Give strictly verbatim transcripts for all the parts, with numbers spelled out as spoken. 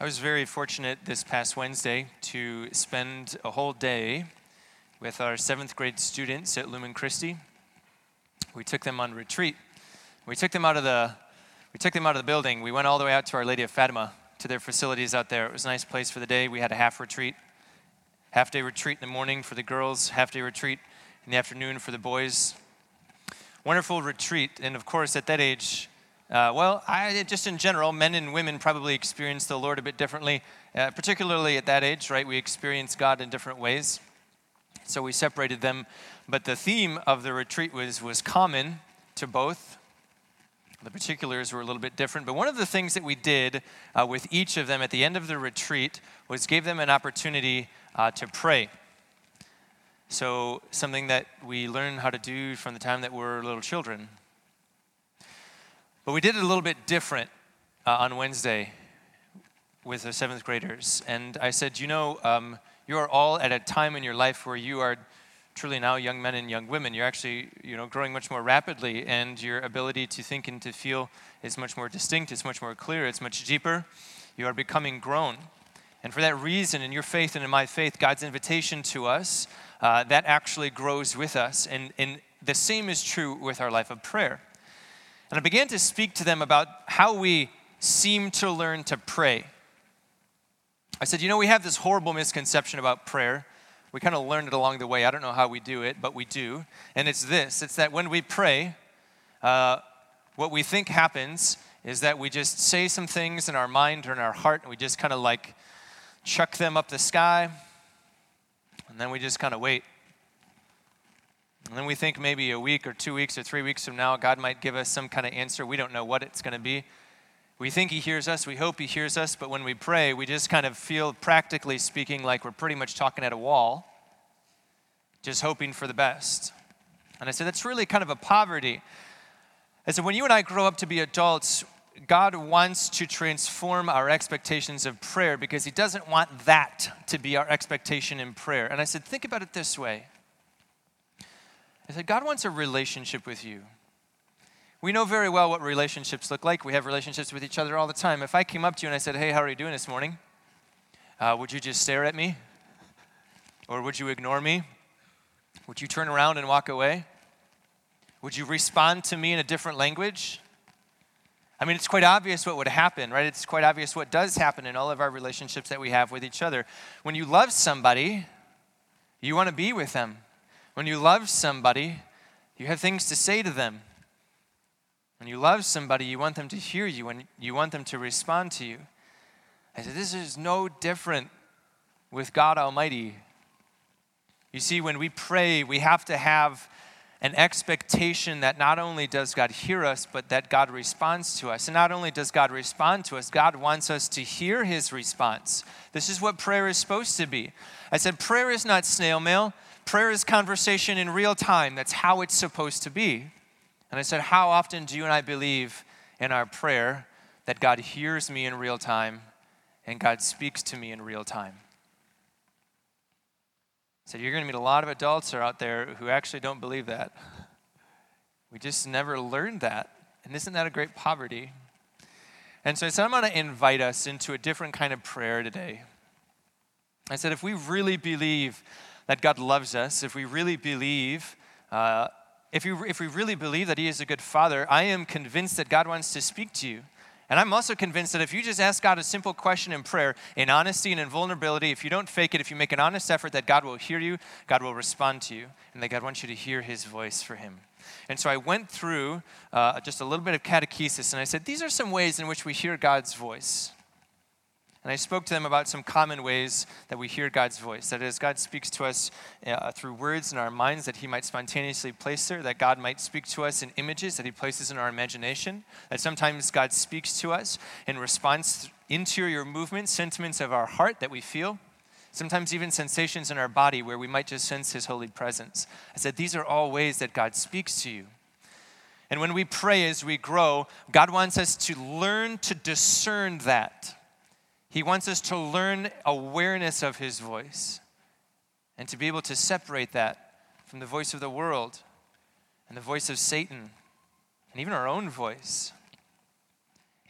I was very fortunate this past Wednesday to spend a whole day with our seventh grade students at Lumen Christi. We took them on retreat. We took them out of the we took them out of the building. We went all the way out to Our Lady of Fatima, to their facilities out there. It was a nice place for the day. We had a half retreat, half day retreat in the morning for the girls, half day retreat in the afternoon for the boys. Wonderful retreat, and of course at that age, Uh, well, I, just in general, men and women probably experience the Lord a bit differently, uh, particularly at that age, right? We experience God in different ways, so we separated them. But the theme of the retreat was, was common to both. The particulars were a little bit different, but one of the things that we did uh, with each of them at the end of the retreat was gave them an opportunity uh, to pray. So something that we learn how to do from the time that we're little children. But we did it a little bit different uh, on Wednesday with the seventh graders. And I said, you know, um, you are all at a time in your life where you are truly now young men and young women. You're actually, you know, growing much more rapidly, and your ability to think and to feel is much more distinct, it's much more clear, it's much deeper. You are becoming grown. And for that reason, in your faith and in my faith, God's invitation to us, uh, that actually grows with us. And, and the same is true with our life of prayer. And I began to speak to them about how we seem to learn to pray. I said, you know, we have this horrible misconception about prayer. We kind of learned it along the way. I don't know how we do it, but we do. And it's this, it's that when we pray, uh, what we think happens is that we just say some things in our mind or in our heart, and we just kind of like chuck them up the sky, and then we just kind of wait. And then we think maybe a week or two weeks or three weeks from now, God might give us some kind of answer. We don't know what it's going to be. We think he hears us. We hope he hears us. But when we pray, we just kind of feel, practically speaking, like we're pretty much talking at a wall, just hoping for the best. And I said, that's really kind of a poverty. I said, when you and I grow up to be adults, God wants to transform our expectations of prayer because he doesn't want that to be our expectation in prayer. And I said, think about it this way. I said, God wants a relationship with you. We know very well what relationships look like. We have relationships with each other all the time. If I came up to you and I said, hey, how are you doing this morning? Uh, would you just stare at me? Or would you ignore me? Would you turn around and walk away? Would you respond to me in a different language? I mean, it's quite obvious what would happen, right? It's quite obvious what does happen in all of our relationships that we have with each other. When you love somebody, you want to be with them. When you love somebody, you have things to say to them. When you love somebody, you want them to hear you and you want them to respond to you. I said, this is no different with God Almighty. You see, when we pray, we have to have an expectation that not only does God hear us, but that God responds to us. And not only does God respond to us, God wants us to hear his response. This is what prayer is supposed to be. I said, prayer is not snail mail. Prayer is conversation in real time. That's how it's supposed to be. And I said, how often do you and I believe in our prayer that God hears me in real time and God speaks to me in real time? I said, you're going to meet a lot of adults out there who actually don't believe that. We just never learned that. And isn't that a great poverty? And so I said, I'm going to invite us into a different kind of prayer today. I said, if we really believe that God loves us, if we really believe, uh, if, you, if we really believe that he is a good father, I am convinced that God wants to speak to you. And I'm also convinced that if you just ask God a simple question in prayer, in honesty and in vulnerability, if you don't fake it, if you make an honest effort, that God will hear you, God will respond to you, and that God wants you to hear his voice for him. And so I went through uh, just a little bit of catechesis, and I said, these are some ways in which we hear God's voice. And I spoke to them about some common ways that we hear God's voice. That is, God speaks to us uh, through words in our minds that he might spontaneously place there, that God might speak to us in images that he places in our imagination, that sometimes God speaks to us in response to interior movements, sentiments of our heart that we feel, sometimes even sensations in our body where we might just sense his holy presence. I said, these are all ways that God speaks to you. And when we pray as we grow, God wants us to learn to discern that. He wants us to learn awareness of his voice and to be able to separate that from the voice of the world and the voice of Satan and even our own voice.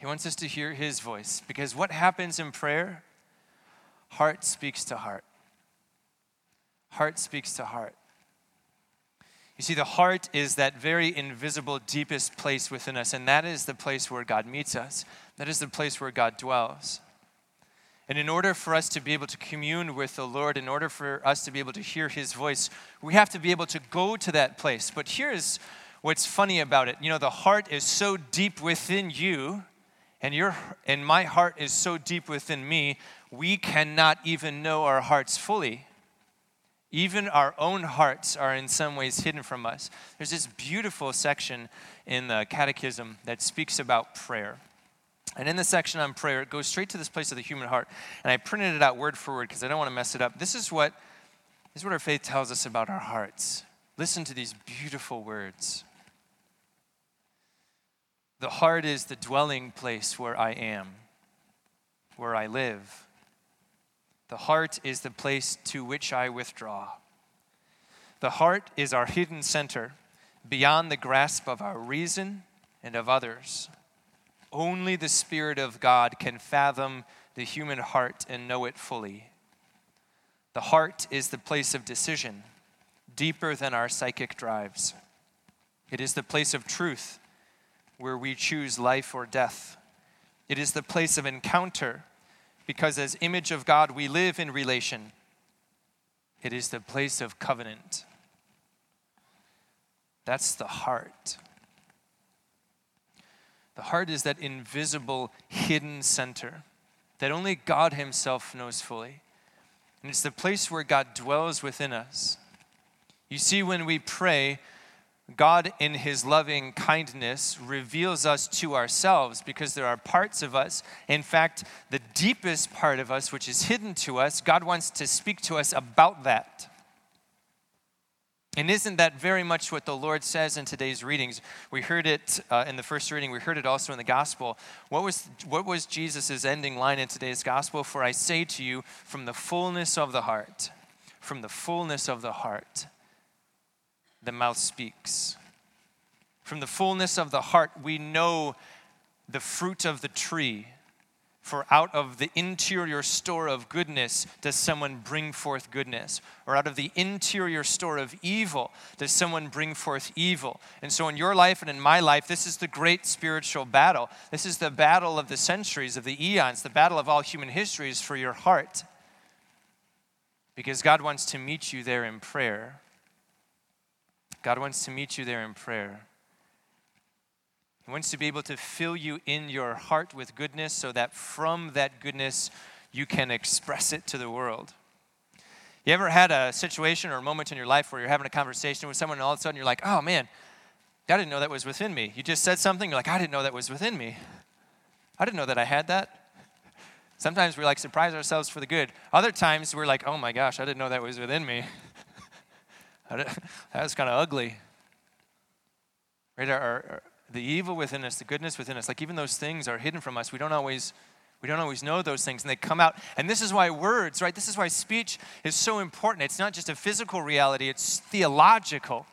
He wants us to hear his voice, because what happens in prayer? Heart speaks to heart. Heart speaks to heart. You see, the heart is that very invisible, deepest place within us, and that is the place where God meets us. That is the place where God dwells. And in order for us to be able to commune with the Lord, in order for us to be able to hear his voice, we have to be able to go to that place. But here's what's funny about it. You know, the heart is so deep within you, and your and my heart is so deep within me, we cannot even know our hearts fully. Even our own hearts are in some ways hidden from us. There's this beautiful section in the Catechism that speaks about prayer. And in the section on prayer, it goes straight to this place of the human heart. And I printed it out word for word because I don't want to mess it up. This is what, this is what our faith tells us about our hearts. Listen to these beautiful words. The heart is the dwelling place where I am, where I live. The heart is the place to which I withdraw. The heart is our hidden center, beyond the grasp of our reason and of others. Only the Spirit of God can fathom the human heart and know it fully. The heart is the place of decision, deeper than our psychic drives. It is the place of truth, where we choose life or death. It is the place of encounter, because as image of God, we live in relation. It is the place of covenant. That's the heart. The heart is that invisible, hidden center that only God himself knows fully. And it's the place where God dwells within us. You see, when we pray, God in his loving kindness reveals us to ourselves, because there are parts of us, in fact, the deepest part of us, which is hidden to us, God wants to speak to us about that. And isn't that very much what the Lord says in today's readings? We heard it uh, in the first reading. We heard it also in the gospel. What was what was Jesus' ending line in today's gospel? For I say to you, from the fullness of the heart, from the fullness of the heart, the mouth speaks. From the fullness of the heart, we know the fruit of the tree. For out of the interior store of goodness does someone bring forth goodness. Or out of the interior store of evil does someone bring forth evil. And so in your life and in my life, this is the great spiritual battle. This is the battle of the centuries, of the eons, the battle of all human histories for your heart. Because God wants to meet you there in prayer. God wants to meet you there in prayer. He wants to be able to fill you in your heart with goodness so that from that goodness you can express it to the world. You ever had a situation or a moment in your life where you're having a conversation with someone and all of a sudden you're like, oh man, I didn't know that was within me. You just said something, you're like, I didn't know that was within me. I didn't know that I had that. Sometimes we like surprise ourselves for the good. Other times we're like, oh my gosh, I didn't know that was within me. That was kind of ugly. Right? Our, our, the evil within us, the goodness within us, like even those things are hidden from us. We don't always, we don't always know those things, and they come out. And this is why words, right? This is why speech is so important. It's not just a physical reality, it's theological.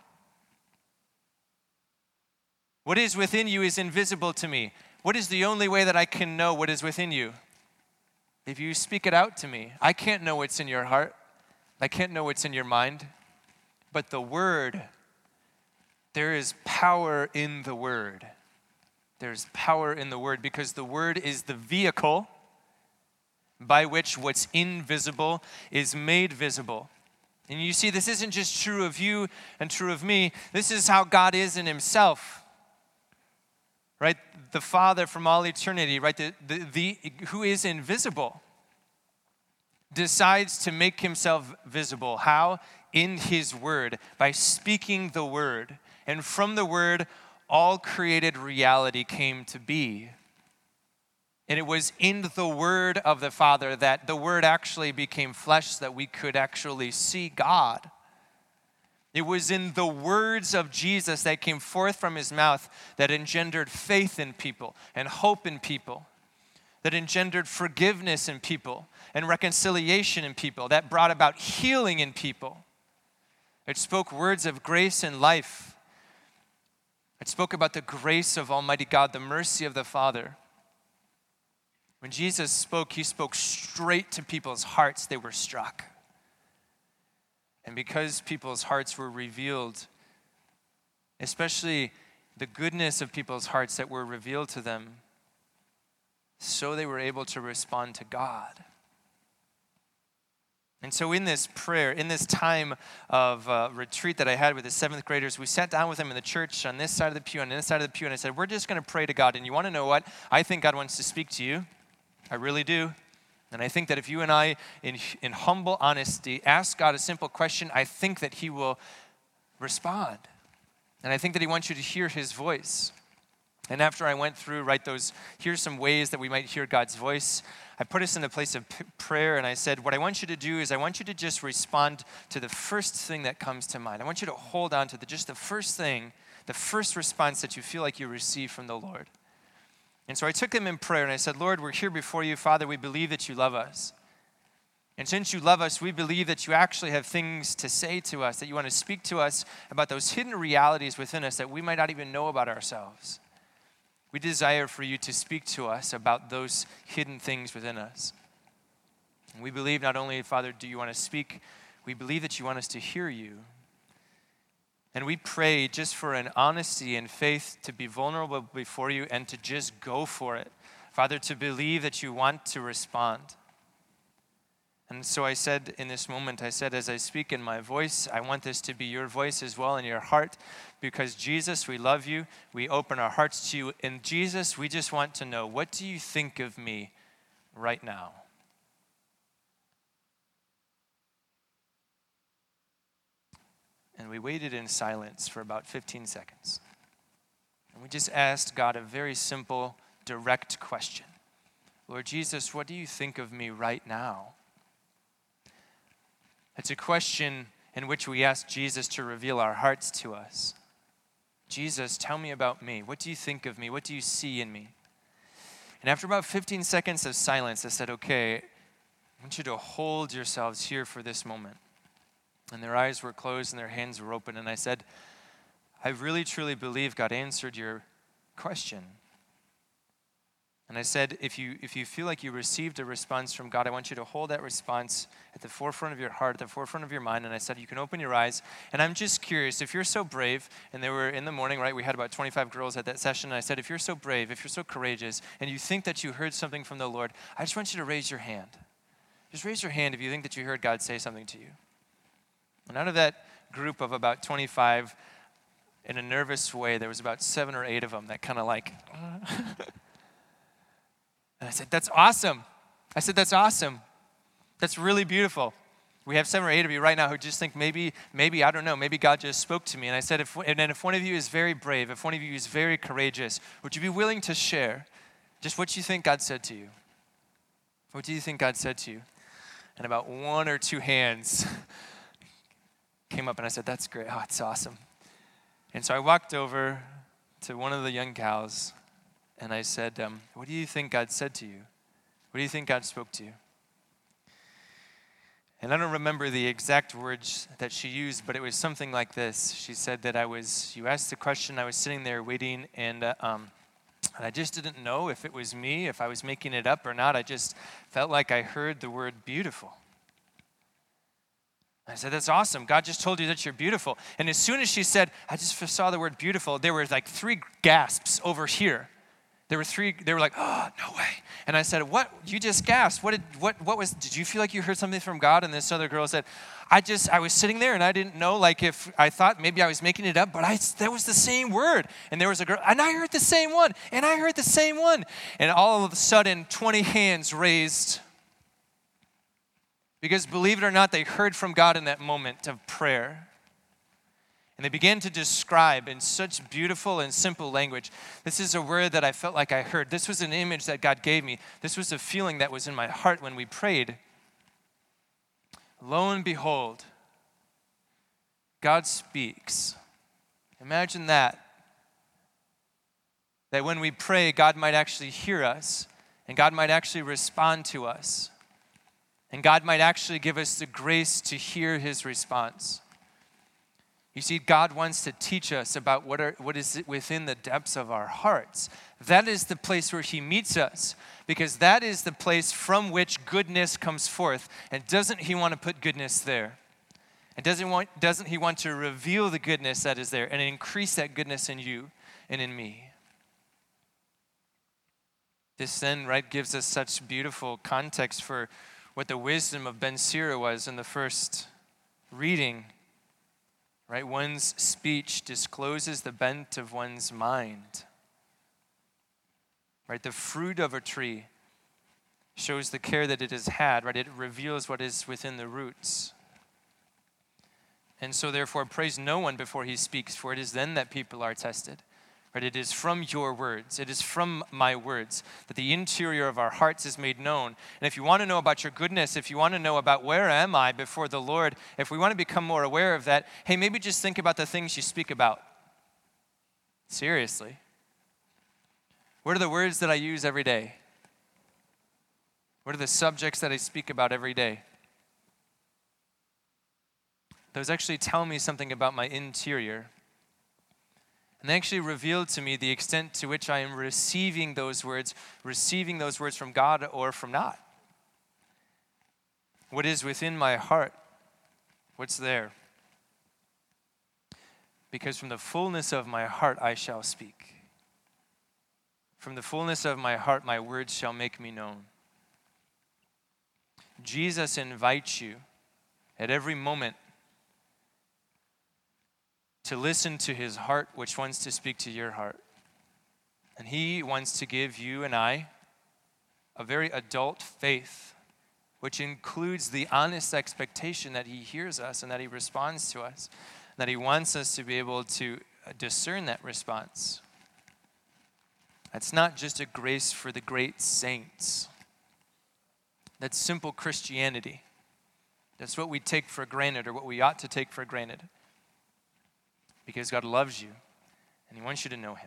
What is within you is invisible to me. What is the only way that I can know what is within you? If you speak it out to me. I can't know what's in your heart. I can't know what's in your mind. But the word, there is power in the word. There's power in the word because the word is the vehicle by which what's invisible is made visible. And you see, this isn't just true of you and true of me. This is how God is in himself. Right? The Father from all eternity, right? The, the, the, who is invisible, decides to make himself visible. How? In his word, by speaking the word. And from the word, all created reality came to be. And it was in the word of the Father that the word actually became flesh so that we could actually see God. It was in the words of Jesus that came forth from his mouth that engendered faith in people and hope in people, that engendered forgiveness in people and reconciliation in people, that brought about healing in people. It spoke words of grace and life. It spoke about the grace of Almighty God, the mercy of the Father. When Jesus spoke, he spoke straight to people's hearts. They were struck. And because people's hearts were revealed, especially the goodness of people's hearts that were revealed to them, so they were able to respond to God. And so in this prayer, in this time of uh, retreat that I had with the seventh graders, we sat down with them in the church on this side of the pew, on this side of the pew, and I said, we're just going to pray to God. And you want to know what? I think God wants to speak to you. I really do. And I think that if you and I, in, in humble honesty, ask God a simple question, I think that he will respond. And I think that he wants you to hear his voice. And after I went through, right, those, here's some ways that we might hear God's voice, I put us in a place of p- prayer, and I said, what I want you to do is I want you to just respond to the first thing that comes to mind. I want you to hold on to the, just the first thing, the first response that you feel like you receive from the Lord. And so I took them in prayer, and I said, Lord, we're here before you. Father, we believe that you love us. And since you love us, we believe that you actually have things to say to us, that you want to speak to us about those hidden realities within us that we might not even know about ourselves. We desire for you to speak to us about those hidden things within us. And we believe not only, Father, do you want to speak, we believe that you want us to hear you. And we pray just for an honesty and faith to be vulnerable before you and to just go for it. Father, to believe that you want to respond. And so I said in this moment, I said, as I speak in my voice, I want this to be your voice as well in your heart, because Jesus, we love you. We open our hearts to you. And Jesus, we just want to know, what do you think of me right now? And we waited in silence for about fifteen seconds. And we just asked God a very simple, direct question. Lord Jesus, what do you think of me right now? It's a question in which we ask Jesus to reveal our hearts to us. Jesus, tell me about me. What do you think of me? What do you see in me? And after about fifteen seconds of silence, I said, okay, I want you to hold yourselves here for this moment. And their eyes were closed and their hands were open. And I said, I really, truly believe God answered your question. And I said, if you if you feel like you received a response from God, I want you to hold that response at the forefront of your heart, at the forefront of your mind. And I said, you can open your eyes. And I'm just curious, if you're so brave, and they were in the morning, right, we had about twenty-five girls at that session. And I said, if you're so brave, if you're so courageous, and you think that you heard something from the Lord, I just want you to raise your hand. Just raise your hand if you think that you heard God say something to you. And out of that group of about twenty-five, in a nervous way, there was about seven or eight of them that kind of like... And I said, that's awesome. I said, that's awesome. That's really beautiful. We have seven or eight of you right now who just think maybe, maybe, I don't know, maybe God just spoke to me. And I said, if, and then if one of you is very brave, if one of you is very courageous, would you be willing to share just what you think God said to you? What do you think God said to you? And about one or two hands came up and I said, that's great. Oh, it's awesome. And so I walked over to one of the young gals and I said, um, what do you think God said to you? What do you think God spoke to you? And I don't remember the exact words that she used, but it was something like this. She said that I was, you asked the question, I was sitting there waiting, and, uh, um, and I just didn't know if it was me, if I was making it up or not. I just felt like I heard the word beautiful. I said, that's awesome. God just told you that you're beautiful. And as soon as she said, I just saw the word beautiful, there were like three gasps over here. There were three, they were like, oh, no way. And I said, what? You just gasped. What did, what, what was, did you feel like you heard something from God? And this other girl said, I just, I was sitting there and I didn't know, like if, I thought maybe I was making it up, but I, that was the same word. And there was a girl, and I heard the same one, and I heard the same one. And all of a sudden, twenty hands raised. Because believe it or not, they heard from God in that moment of prayer. And they began to describe in such beautiful and simple language. This is a word that I felt like I heard. This was an image that God gave me. This was a feeling that was in my heart when we prayed. Lo and behold, God speaks. Imagine that. That when we pray, God might actually hear us, and God might actually respond to us. And God might actually give us the grace to hear his response. You see, God wants to teach us about what, are, what is within the depths of our hearts. That is the place where he meets us, because that is the place from which goodness comes forth. And doesn't he want to put goodness there? And doesn't, want, doesn't he want to reveal the goodness that is there and increase that goodness in you and in me? This then, right, gives us such beautiful context for what the wisdom of Ben Sira was in the first reading. Right? One's speech discloses the bent of one's mind. Right? The fruit of a tree shows the care that it has had, right? It reveals what is within the roots. And so therefore, praise no one before he speaks, for it is then that people are tested. Right? It is from your words, it is from my words that the interior of our hearts is made known. And if you want to know about your goodness, if you want to know about where am I before the Lord, if we want to become more aware of that, hey, maybe just think about the things you speak about. Seriously. What are the words that I use every day? What are the subjects that I speak about every day? Those actually tell me something about my interior. And they actually reveal to me the extent to which I am receiving those words, receiving those words from God or from not. What is within my heart? What's there? Because from the fullness of my heart I shall speak. From the fullness of my heart my words shall make me known. Jesus invites you at every moment to listen to his heart, which wants to speak to your heart. And he wants to give you and I a very adult faith, which includes the honest expectation that he hears us and that he responds to us, that he wants us to be able to discern that response. That's not just a grace for the great saints. That's simple Christianity. That's what we take for granted, or what we ought to take for granted. Because God loves you, and he wants you to know him.